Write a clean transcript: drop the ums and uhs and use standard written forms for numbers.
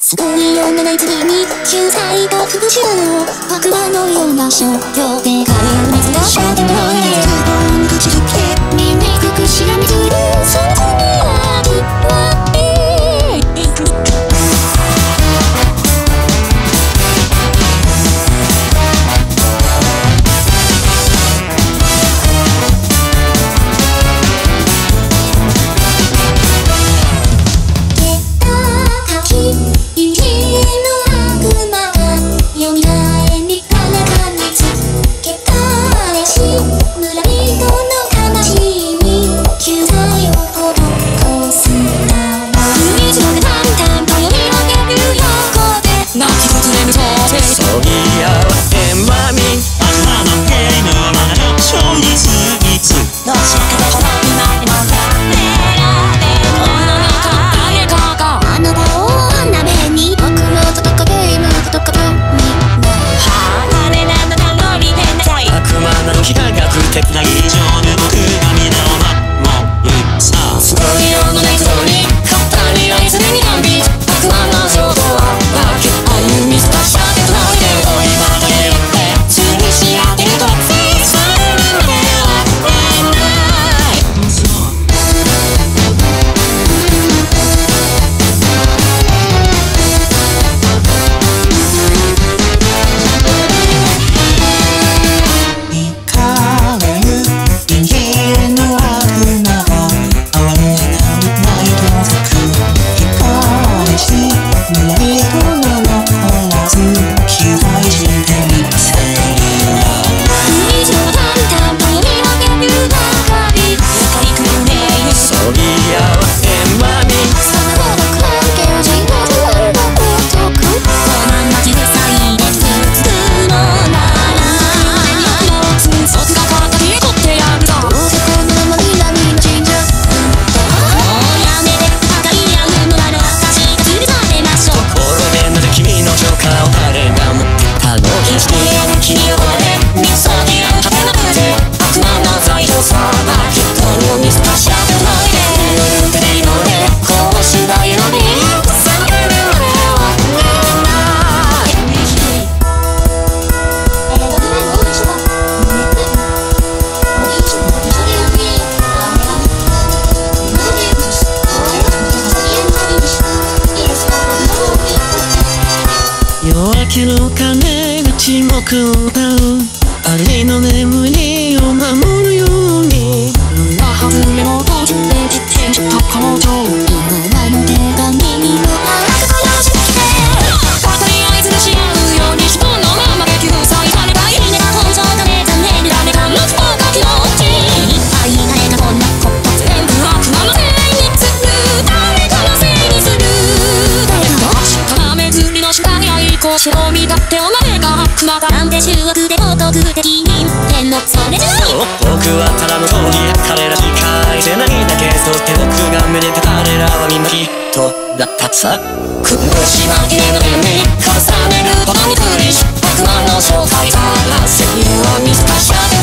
すごいようなない次に救済と復讐を悪魔のような商業でかい水がシャーテンロイでズボンに口づけ耳隠しが見つるその子にはきっと夜明けの鐘が沈黙を歌うあれの眠りを守るようにどんなはずめも閉じて自転車と工場今の手紙にも荒くこよしきて分かり合い尽くし合うように人のままで救済されたいいねが本性だね残念だねがむつぼかきのうちいっぱい誰かこんなこと全部悪魔のせいにする誰かのせいにする誰かどっちかなめずりの下に腰を見たってお前が悪魔だなんて醜悪で道徳的人間のそれじゃない僕はただの通り彼ら理解してないだけそして僕がめでた彼らはみんなきっとだったさ苦し紛れの夢に重ねるほどに苦し悪魔の正体探せ You are Mr. Shadow